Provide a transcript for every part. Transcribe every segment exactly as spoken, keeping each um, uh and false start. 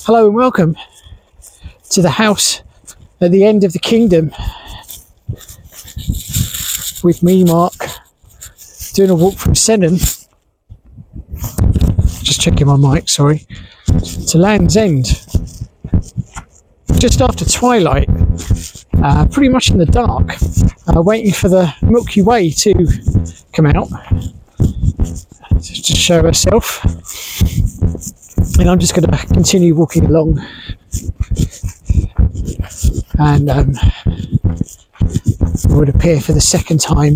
Hello and welcome to the house at the end of the kingdom with me, Mark, doing a walk from Sennen, just checking my mic, sorry, to Land's End, just after twilight, uh, pretty much in the dark, uh, waiting for the Milky Way to come out to show herself. And I'm just going to continue walking along, and um, it would appear for the second time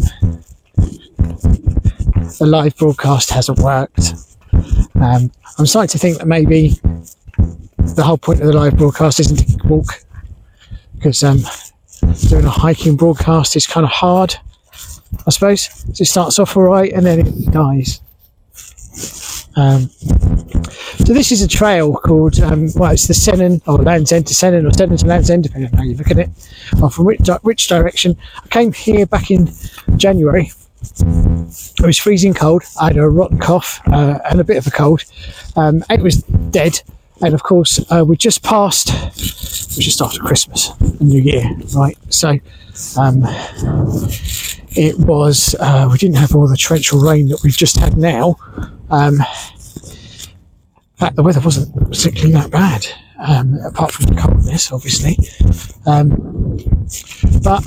the live broadcast hasn't worked. Um, I'm starting to think that maybe the whole point of the live broadcast isn't to walk, because um, doing a hiking broadcast is kind of hard, I suppose. So it starts off all right and then it dies. Um, so this is a trail called, um, well, it's the Sennen, or Land's End to Sennen, or Sennen to Land's End, depending on how you look at it, or from which, which direction. I came here back in January. It was freezing cold. I had a rotten cough uh, and a bit of a cold. Um, it was dead. And of course, uh, we just passed, it was just after Christmas and New Year, right? So um, it was, uh, we didn't have all the torrential rain that we've just had now. Um, in fact, the weather wasn't particularly that bad, um, apart from the coldness, obviously. Um, but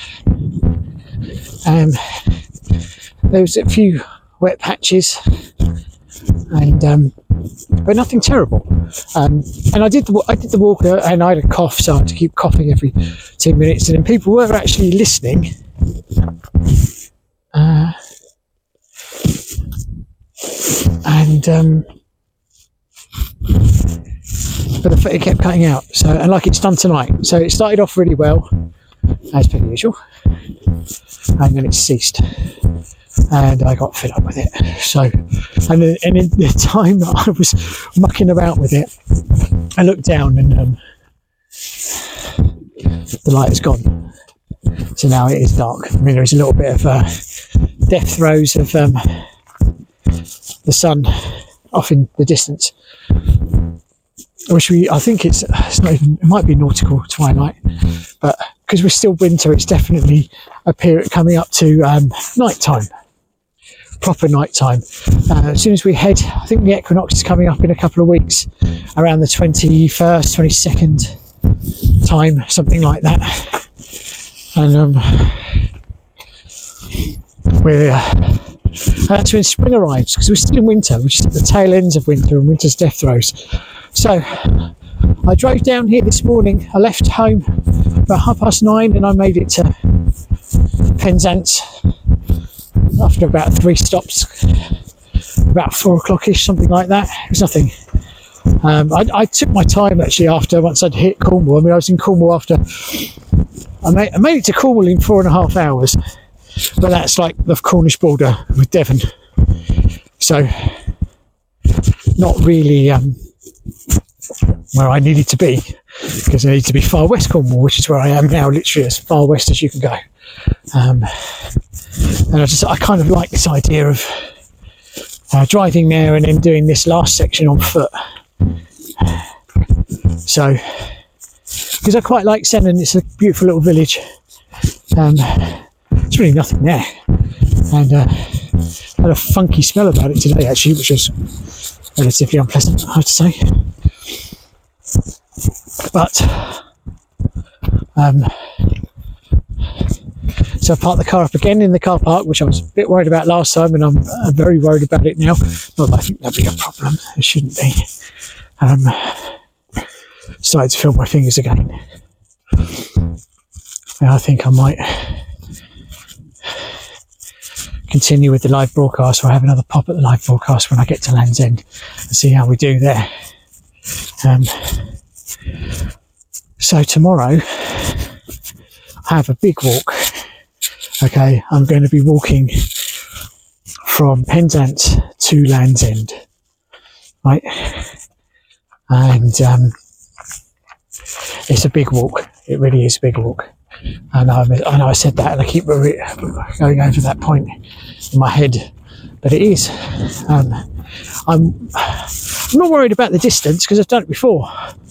um, there was a few wet patches, and um, but nothing terrible. Um, and I did the I did the walk, uh, and I had a cough, so I had to keep coughing every two minutes. And then people were actually listening. Uh, and um, but the, it kept cutting out. So, and like it's done tonight. So it started off really well, as per usual, and then it ceased. And I got fed up with it. So, and, and in the time that I was mucking about with it, I looked down and um, the light is gone. So now it is dark. I mean, there is a little bit of uh, death throes of um, the sun off in the distance. Which we, I think it's, it's not even, it might be nautical twilight, but because we're still winter, it's definitely a period coming up to um, night time. Proper night time. Uh, as soon as we head, I think the equinox is coming up in a couple of weeks, around the twenty-first, twenty-second time, something like that. And um, we're uh, that's when spring arrives, because we're still in winter, which is at the tail ends of winter, and winter's death throes. So I drove down here this morning. I left home about half past nine, and I made it to Penzance after about three stops, about four o'clock-ish, something like that. It was nothing. Um, I, I took my time, actually, after, once I'd hit Cornwall. I mean, I was in Cornwall after, I made, I made it to Cornwall in four and a half hours, but that's like the Cornish border with Devon. So, not really um, where I needed to be, because I needed to be far west Cornwall, which is where I am now, literally as far west as you can go. Um, and I just, I kind of like this idea of uh, driving there and then doing this last section on foot. So, because I quite like Sennen, it's a beautiful little village. Um, there's really nothing there, and uh, had a funky smell about it today, actually, which was relatively unpleasant, I have to say. But um, so I parked the car up again in the car park, which I was a bit worried about last time, and I'm uh, very worried about it now. Not that I think that'd be a problem. It shouldn't be. Um, started to feel my fingers again. And I think I might continue with the live broadcast, or have another pop at the live broadcast when I get to Land's End and see how we do there. Um, so tomorrow I have a big walk. Okay, I'm going to be walking from Penzance to Land's End, right? And um, it's a big walk. It really is a big walk. And I, I know I said that, and I keep going over that point in my head, but it is. Um, I'm I'm not worried about the distance because I've done it before.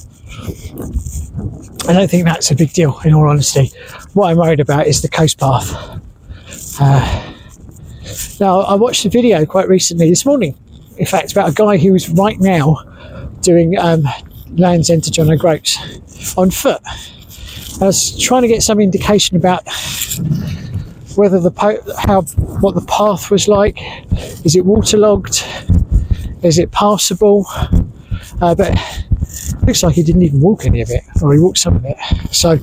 I don't think that's a big deal, in all honesty. What I'm worried about is the coast path. Uh, now, I watched a video quite recently this morning, in fact, about a guy who is right now doing um, Land's End to John O'Groats on foot. I was trying to get some indication about whether the po- how what the path was like. Is it waterlogged? Is it passable? Uh, but it looks like he didn't even walk any of it, or he walked some of it. So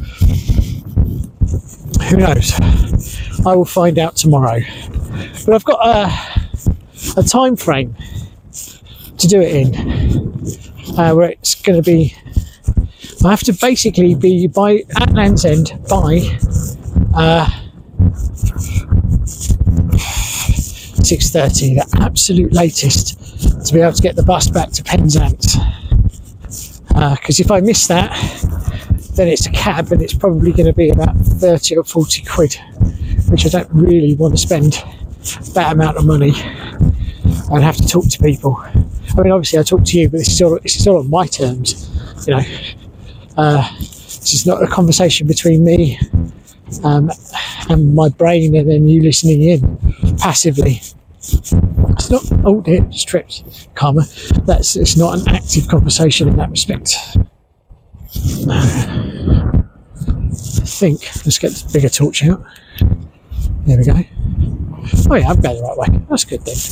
who knows? I will find out tomorrow. But I've got a, a time frame to do it in, uh, where it's going to be. I have to basically be by at Land's End by uh, six thirty, the absolute latest, to be able to get the bus back to Penzance. Because uh, if I miss that, then it's a cab, and it's probably going to be about thirty or forty quid, which I don't really want to spend that amount of money. I'd have to talk to people. I mean, obviously I talk to you, but this is all, this is all on my terms, you know. Uh, this is not a conversation between me um, and my brain and then you listening in passively. It's not, oh dear, just tripped, karma. That's, it's not an active conversation in that respect. I think, let's get the bigger torch out. There we go. Oh yeah, I'm going the right way. That's good then.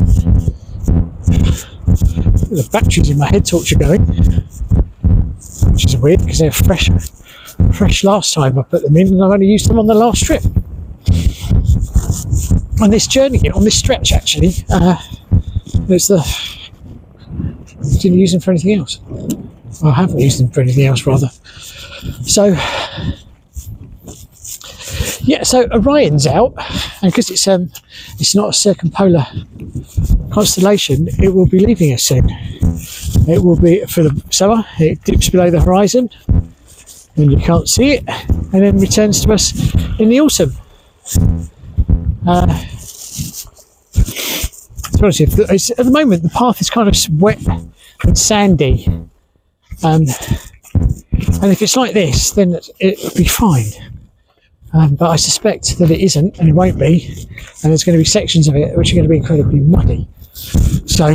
The batteries in my head torch are going, which is weird because they're fresh, fresh last time I put them in, and I've only used them on the last trip. On this journey, on this stretch actually, uh, there's the. Didn't use them for anything else. Well, I haven't used them for anything else, rather. So, yeah. So Orion's out, and because it's um, it's not a circumpolar constellation, it will be leaving us soon. It will be for the summer. It dips below the horizon, and you can't see it, and then returns to us in the autumn. Uh, to be honest, if the, it's, at the moment the path is kind of wet and sandy, um, and if it's like this, then it'll be fine. Um, but I suspect that it isn't, and it won't be, and there's going to be sections of it which are going to be incredibly muddy. So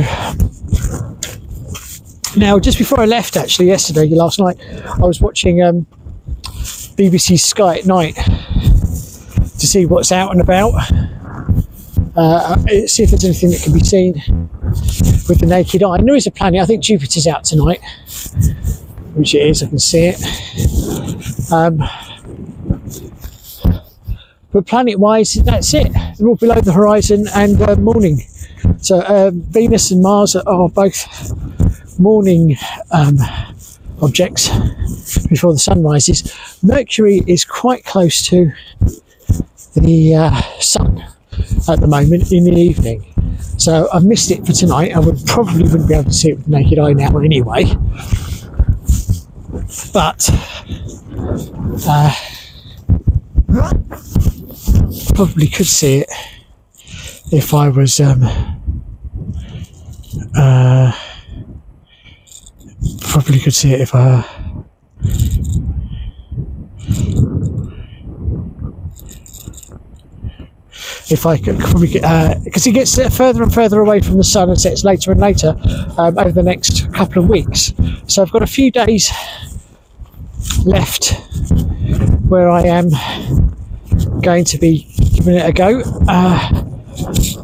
now, just before I left, actually yesterday, last night, I was watching um, B B C's Sky at Night to see what's out and about, uh, see if there's anything that can be seen with the naked eye. And there is a planet. I think Jupiter's out tonight, which it is. I can see it. Um, but planet-wise, that's it. They're all below the horizon and uh, morning. So uh, Venus and Mars are, are both morning um, objects before the sun rises. Mercury is quite close to the uh, sun at the moment in the evening, so I've missed it for tonight. I would probably wouldn't be able to see it with the naked eye now anyway, but uh, probably could see it if I was um, uh, probably could see it if I if I could probably get, because uh, it gets further and further away from the sun and sets later and later um, over the next couple of weeks. So I've got a few days left where I am going to be giving it a go. Uh,